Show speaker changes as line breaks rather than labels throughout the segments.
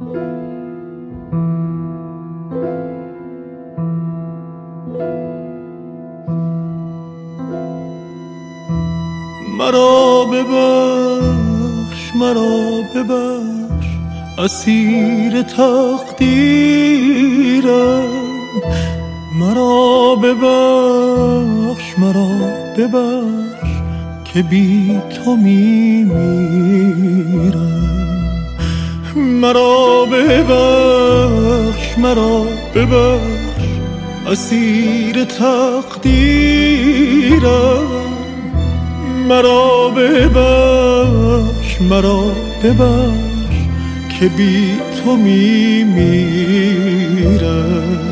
مرا ببخش، مرا ببخش، اسیر تقدیرم. مرا ببخش، مرا ببخش که بی تو میمیرم. مرا ببخش، مرا ببخش، اسیر تقدیرم. مرا ببخش، مرا ببخش که بی تو میمیرم.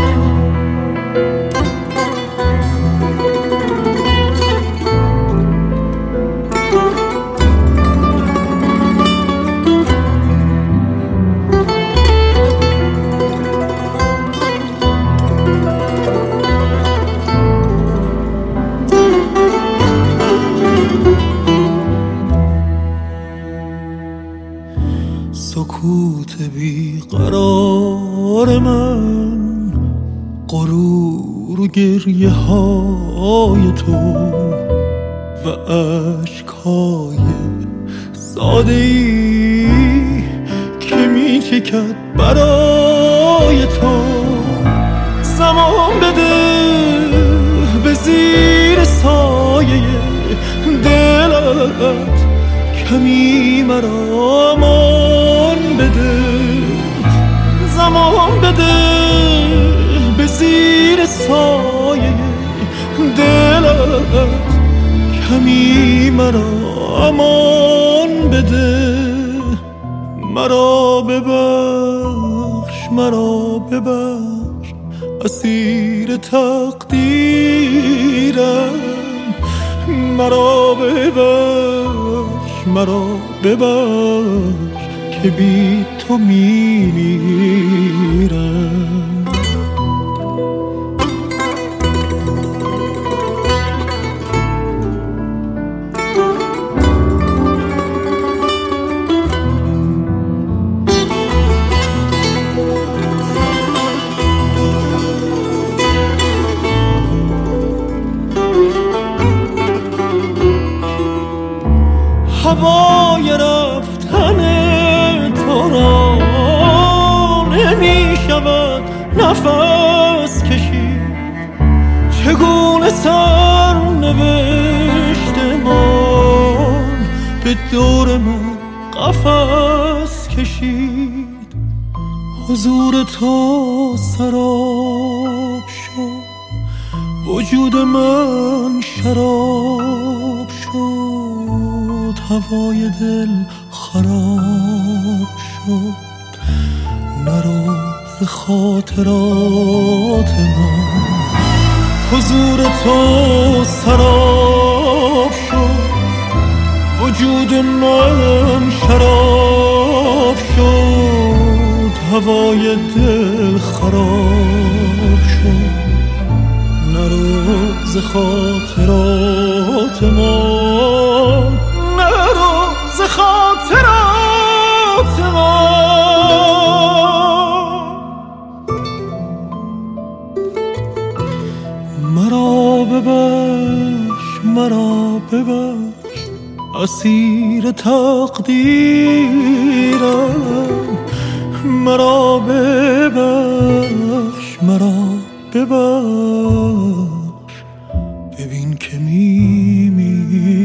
سکوت بی قرار من، غرور و گریه های تو و اشکای ساده ای که می چکد برای تو. زمان بده به زیر سایه دلت، کمی مرا امان بده. زمان بده به زیر سایه دلت، کمی مرا امان بده. مرا ببخش، مرا ببخش، اسیر تقدیرم. مرا ببخش، مرا ببخش که بی تو میمیرم. هوای رفتن تو را نمی شود نفس کشید. چگونه سرنوشت من به دور من قفس کشید. حضور تو سراب شد، وجود من شراب شد. هوای دل خراب شد، نرو ز خاطرات من. حضور تو سراب شد، وجود من شراب شد. هوای دل خراب شد، نرو ز خاطرات من. نرو ز خاطرات من. مرا ببخش، مرا ببخش، اسیر تقدیرم. مرا ببخش، مرا ببخش، ببین که میمیرم.